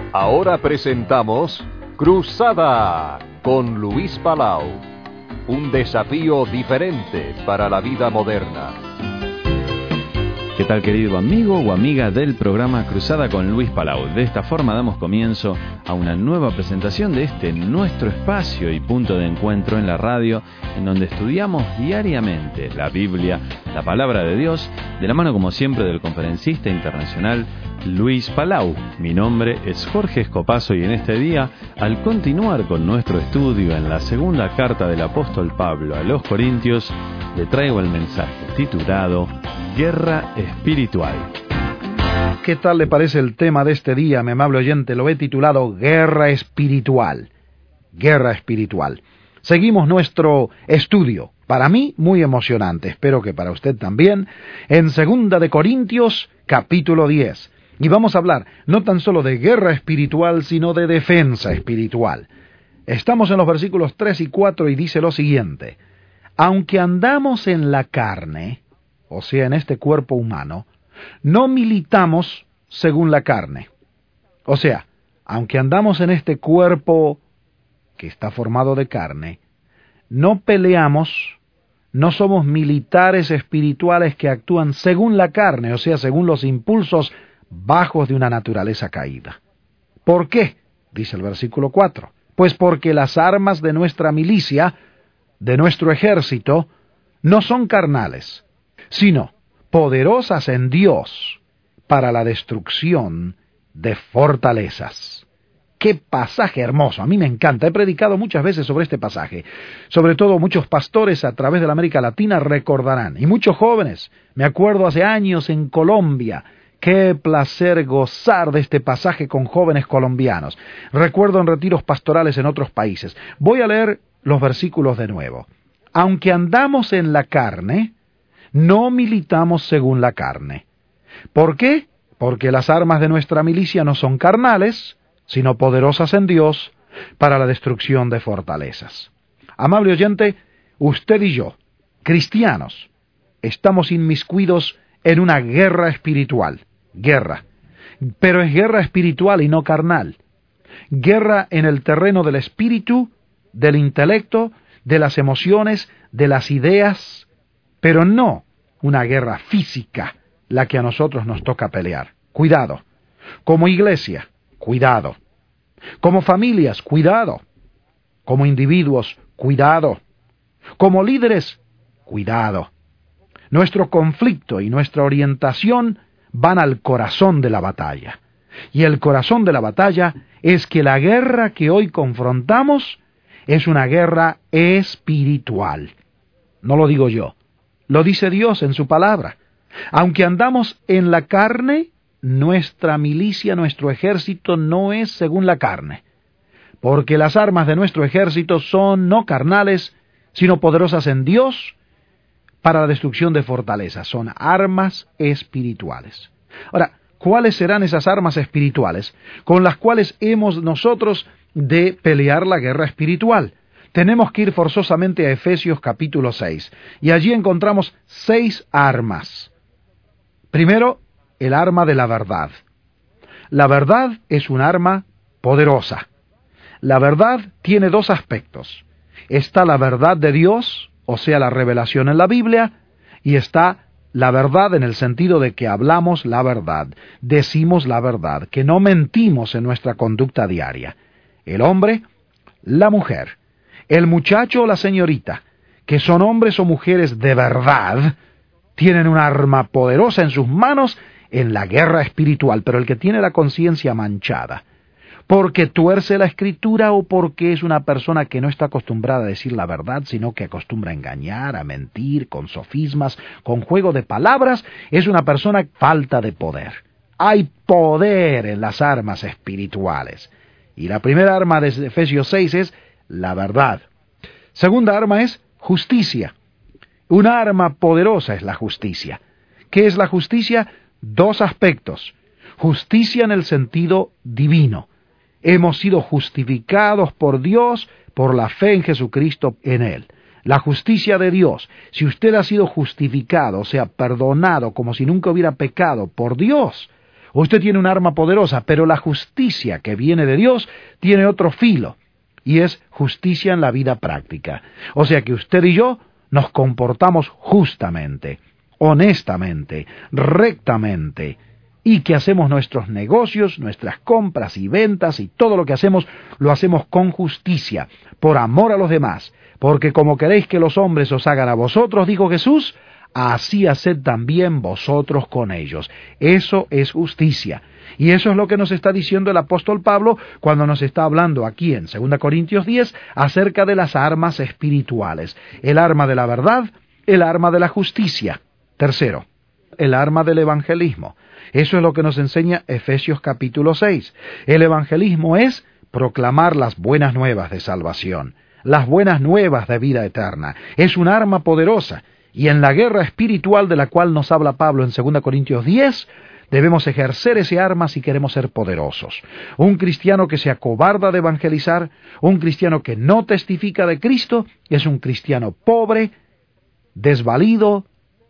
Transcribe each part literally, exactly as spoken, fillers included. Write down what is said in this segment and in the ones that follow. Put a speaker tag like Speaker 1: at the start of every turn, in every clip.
Speaker 1: Ahora presentamos Cruzada con Luis Palau. Un desafío diferente para la vida moderna.
Speaker 2: ¿Qué tal, querido amigo o amiga del programa Cruzada con Luis Palau? De esta forma damos comienzo a una nueva presentación de este nuestro espacio y punto de encuentro en la radio, en donde estudiamos diariamente la Biblia, la palabra de Dios, de la mano como siempre del conferencista internacional Luis Palau. Mi nombre es Jorge Escopazo y en este día, al continuar con nuestro estudio en la segunda carta del apóstol Pablo a los Corintios, le traigo el mensaje titulado Guerra Espiritual.
Speaker 3: ¿Qué tal le parece el tema de este día, mi amable oyente? Lo he titulado Guerra Espiritual. Guerra Espiritual. Seguimos nuestro estudio, para mí muy emocionante, espero que para usted también, en Segunda de Corintios, capítulo diez. Y vamos a hablar no tan solo de guerra espiritual, sino de defensa espiritual. Estamos en los versículos tres y cuatro y dice lo siguiente: aunque andamos en la carne, o sea, en este cuerpo humano, no militamos según la carne. O sea, aunque andamos en este cuerpo que está formado de carne, no peleamos, no somos militares espirituales que actúan según la carne, o sea, según los impulsos bajos de una naturaleza caída. ¿Por qué? Dice el versículo cuatro. Pues porque las armas de nuestra milicia, de nuestro ejército, no son carnales, sino poderosas en Dios para la destrucción de fortalezas. ¡Qué pasaje hermoso! A mí me encanta. He predicado muchas veces sobre este pasaje. Sobre todo muchos pastores a través de la América Latina recordarán. Y muchos jóvenes. Me acuerdo hace años en Colombia. ¡Qué placer gozar de este pasaje con jóvenes colombianos! Recuerdo en retiros pastorales en otros países. Voy a leer los versículos de nuevo. Aunque andamos en la carne, no militamos según la carne. ¿Por qué? Porque las armas de nuestra milicia no son carnales, sino poderosas en Dios para la destrucción de fortalezas. Amable oyente, usted y yo, cristianos, estamos inmiscuidos en una guerra espiritual. Guerra. Pero es guerra espiritual y no carnal. Guerra en el terreno del espíritu, del intelecto, de las emociones, de las ideas, pero no una guerra física, la que a nosotros nos toca pelear. Cuidado. Como iglesia, cuidado. Como familias, cuidado. Como individuos, cuidado. Como líderes, cuidado. Nuestro conflicto y nuestra orientación van al corazón de la batalla. Y el corazón de la batalla es que la guerra que hoy confrontamos es una guerra espiritual. No lo digo yo, lo dice Dios en su palabra. Aunque andamos en la carne, nuestra milicia, nuestro ejército no es según la carne. Porque las armas de nuestro ejército son no carnales, sino poderosas en Dios para la destrucción de fortalezas. Son armas espirituales. Ahora, ¿cuáles serán esas armas espirituales con las cuales hemos nosotros de pelear la guerra espiritual? Tenemos que ir forzosamente a Efesios capítulo seis, y allí encontramos seis armas. Primero, el arma de la verdad. La verdad es un arma poderosa. La verdad tiene dos aspectos. Está la verdad de Dios, o sea, la revelación en la Biblia, y está la verdad en el sentido de que hablamos la verdad, decimos la verdad, que no mentimos en nuestra conducta diaria. El hombre, la mujer, el muchacho o la señorita, que son hombres o mujeres de verdad, tienen un arma poderosa en sus manos en la guerra espiritual, pero el que tiene la conciencia manchada, porque tuerce la escritura o porque es una persona que no está acostumbrada a decir la verdad, sino que acostumbra a engañar, a mentir, con sofismas, con juego de palabras, es una persona falta de poder. Hay poder en las armas espirituales. Y la primera arma de Efesios seis es la verdad. Segunda arma es justicia. Una arma poderosa es la justicia. ¿Qué es la justicia? Dos aspectos. Justicia en el sentido divino. Hemos sido justificados por Dios por la fe en Jesucristo en Él. La justicia de Dios. Si usted ha sido justificado, o sea, perdonado como si nunca hubiera pecado por Dios, Usted tiene un arma poderosa, pero la justicia que viene de Dios tiene otro filo, y es justicia en la vida práctica. O sea que usted y yo nos comportamos justamente, honestamente, rectamente, y que hacemos nuestros negocios, nuestras compras y ventas y todo lo que hacemos, lo hacemos con justicia, por amor a los demás, porque como queréis que los hombres os hagan a vosotros, dijo Jesús, así haced también vosotros con ellos. Eso es justicia. Y eso es lo que nos está diciendo el apóstol Pablo cuando nos está hablando aquí en segunda Corintios diez acerca de las armas espirituales. El arma de la verdad, el arma de la justicia. Tercero, el arma del evangelismo. Eso es lo que nos enseña Efesios capítulo seis. El evangelismo es proclamar las buenas nuevas de salvación, las buenas nuevas de vida eterna. Es un arma poderosa. Y en la guerra espiritual de la cual nos habla Pablo en segunda Corintios diez, debemos ejercer ese arma si queremos ser poderosos. Un cristiano que se acobarda de evangelizar, un cristiano que no testifica de Cristo, es un cristiano pobre, desvalido,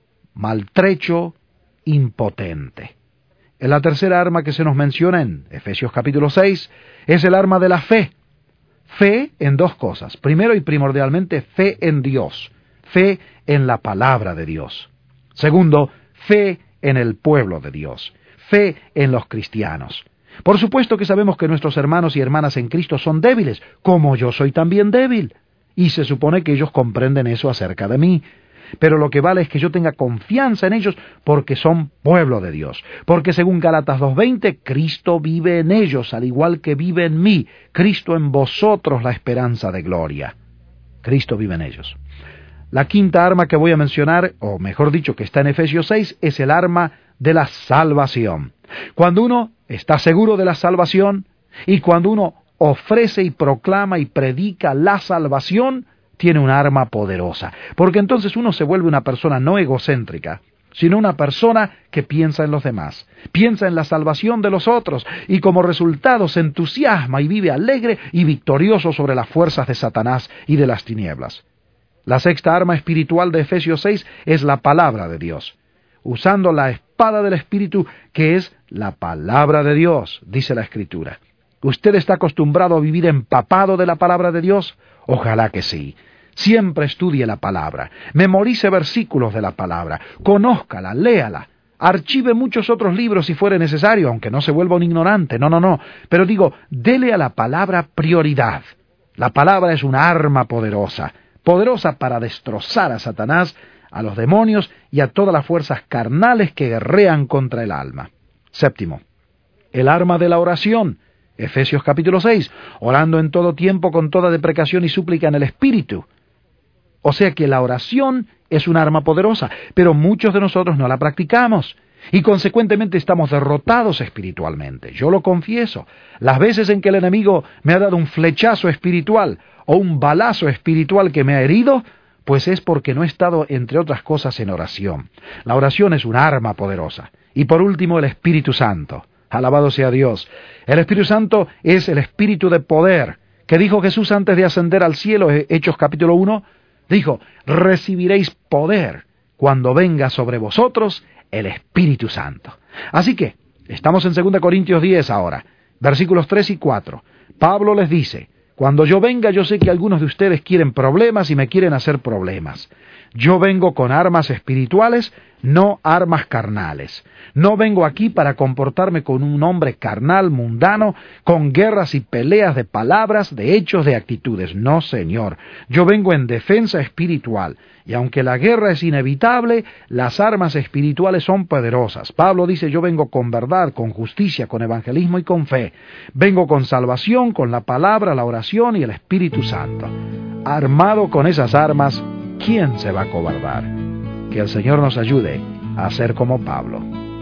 Speaker 3: maltrecho, impotente. En la tercera arma que se nos menciona en Efesios capítulo seis es el arma de la fe. Fe en dos cosas. Primero y primordialmente, fe en Dios. Fe en la palabra de Dios. Segundo, fe en el pueblo de Dios. Fe en los cristianos. Por supuesto que sabemos que nuestros hermanos y hermanas en Cristo son débiles, como yo soy también débil. Y se supone que ellos comprenden eso acerca de mí. Pero lo que vale es que yo tenga confianza en ellos porque son pueblo de Dios. Porque según Gálatas dos veinte, Cristo vive en ellos, al igual que vive en mí. Cristo en vosotros, la esperanza de gloria. Cristo vive en ellos. La quinta arma que voy a mencionar, o mejor dicho, que está en Efesios seis, es el arma de la salvación. Cuando uno está seguro de la salvación, y cuando uno ofrece y proclama y predica la salvación, tiene un arma poderosa. Porque entonces uno se vuelve una persona no egocéntrica, sino una persona que piensa en los demás, piensa en la salvación de los otros, y como resultado se entusiasma y vive alegre y victorioso sobre las fuerzas de Satanás y de las tinieblas. La sexta arma espiritual de Efesios seis es la palabra de Dios, usando la espada del Espíritu, que es la palabra de Dios, dice la Escritura. ¿Usted está acostumbrado a vivir empapado de la palabra de Dios? Ojalá que sí. Siempre estudie la palabra, memorice versículos de la palabra, conózcala, léala, archive muchos otros libros si fuere necesario, aunque no se vuelva un ignorante, no, no, no. Pero digo, dele a la palabra prioridad. La palabra es una arma poderosa, poderosa para destrozar a Satanás, a los demonios y a todas las fuerzas carnales que guerrean contra el alma. Séptimo, el arma de la oración. Efesios capítulo seis, orando en todo tiempo con toda deprecación y súplica en el Espíritu. O sea que la oración es un arma poderosa, pero muchos de nosotros no la practicamos y consecuentemente estamos derrotados espiritualmente. Yo lo confieso. Las veces en que el enemigo me ha dado un flechazo espiritual o un balazo espiritual que me ha herido, pues es porque no he estado, entre otras cosas, en oración. La oración es un arma poderosa. Y por último, el Espíritu Santo. Alabado sea Dios. El Espíritu Santo es el Espíritu de poder, que dijo Jesús antes de ascender al cielo, Hechos capítulo uno, dijo, recibiréis poder cuando venga sobre vosotros el Espíritu Santo. Así que, estamos en segunda Corintios diez ahora, versículos tres y cuatro. Pablo les dice, cuando yo venga yo sé que algunos de ustedes quieren problemas y me quieren hacer problemas. Yo vengo con armas espirituales, no armas carnales. No vengo aquí para comportarme con un hombre carnal, mundano, con guerras y peleas de palabras, de hechos, de actitudes. No, Señor. Yo vengo en defensa espiritual. Y aunque la guerra es inevitable, las armas espirituales son poderosas. Pablo dice, yo vengo con verdad, con justicia, con evangelismo y con fe. Vengo con salvación, con la palabra, la oración y el Espíritu Santo. Armado con esas armas, ¿quién se va a cobardar? Que el Señor nos ayude a ser como Pablo.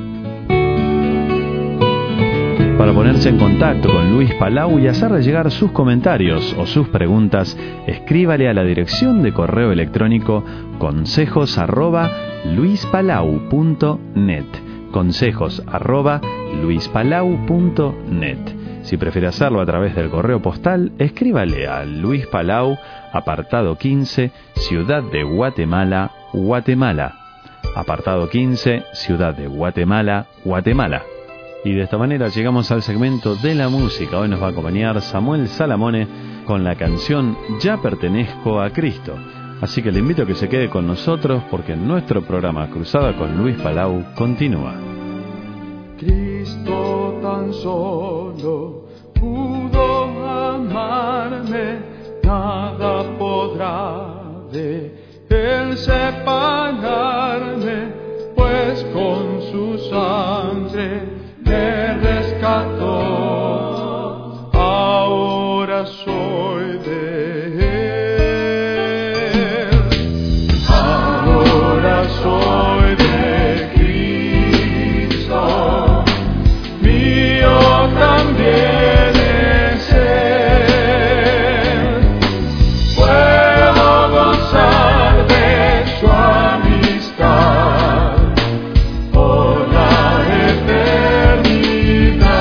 Speaker 2: Para ponerse en contacto con Luis Palau y hacerle llegar sus comentarios o sus preguntas, escríbale a la dirección de correo electrónico consejos arroba luispalau punto net. Consejos arroba luispalau punto net. Si prefiere hacerlo a través del correo postal, escríbale a Luis Palau, apartado quince, Ciudad de Guatemala, Guatemala. Apartado quince, Ciudad de Guatemala, Guatemala. Y de esta manera llegamos al segmento de la música. Hoy nos va a acompañar Samuel Salamone con la canción Ya pertenezco a Cristo. Así que le invito a que se quede con nosotros porque nuestro programa Cruzada con Luis Palau continúa.
Speaker 4: Cristo tan solo pudo amarme, nada podrá de Él separarme, pues con su sangre me rescató, ahora soy de Él, ahora soy de Cristo, mío también es Él, puedo gozar de su amistad por la eternidad.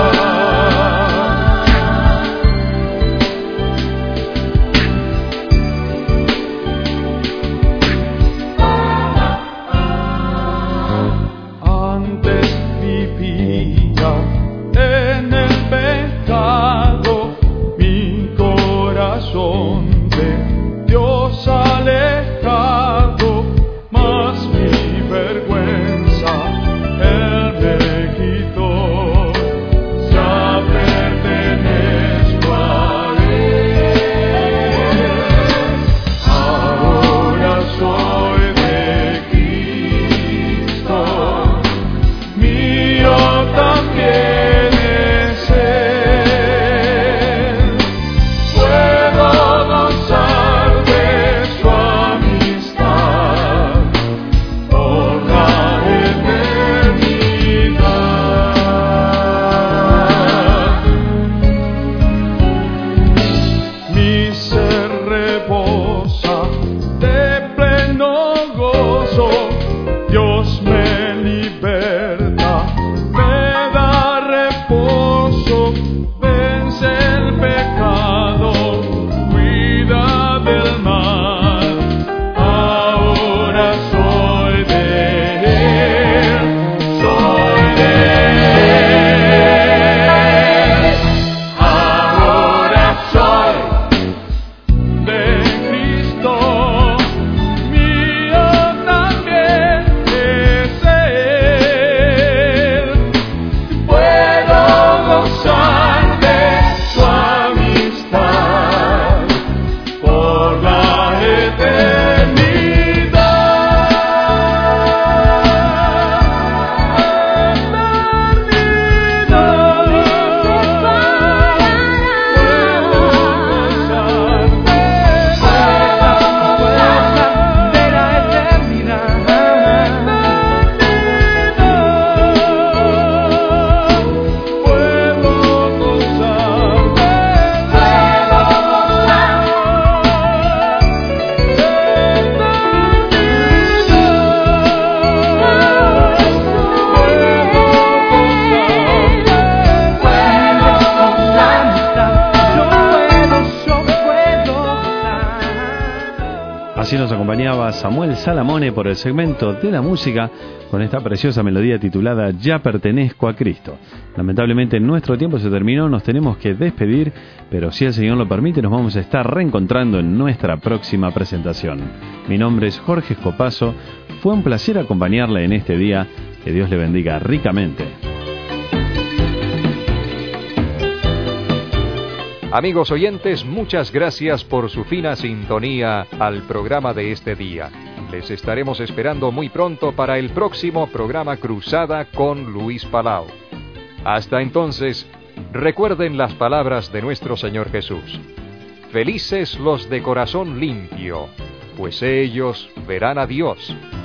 Speaker 4: Antes vivía en el pecado, mi corazón de Dios alejado, mas mi vergüenza Él me quitó, ya pertenezco a Él, ahora soy de Cristo, mío también es Él, puedo gozar de su amistad por la eternidad. Mi ser rebosa de pleno gozo, Dios me liberta, me da reposo, vence el pecado, cuida del mal, ahora soy de Él, soy de Él, ahora soy de Cristo, mío también es Él, puedo gozar de su amistad por la
Speaker 2: Así nos acompañaba Samuel Salamone por el segmento de la música con esta preciosa melodía titulada Ya pertenezco a Cristo. Lamentablemente nuestro tiempo se terminó, nos tenemos que despedir, pero si el Señor lo permite nos vamos a estar reencontrando en nuestra próxima presentación. Mi nombre es Jorge Escopazo, fue un placer acompañarle en este día, que Dios le bendiga ricamente.
Speaker 1: Amigos oyentes, muchas gracias por su fina sintonía al programa de este día. Les estaremos esperando muy pronto para el próximo programa Cruzada con Luis Palau. Hasta entonces, recuerden las palabras de nuestro Señor Jesús. Felices los de corazón limpio, pues ellos verán a Dios.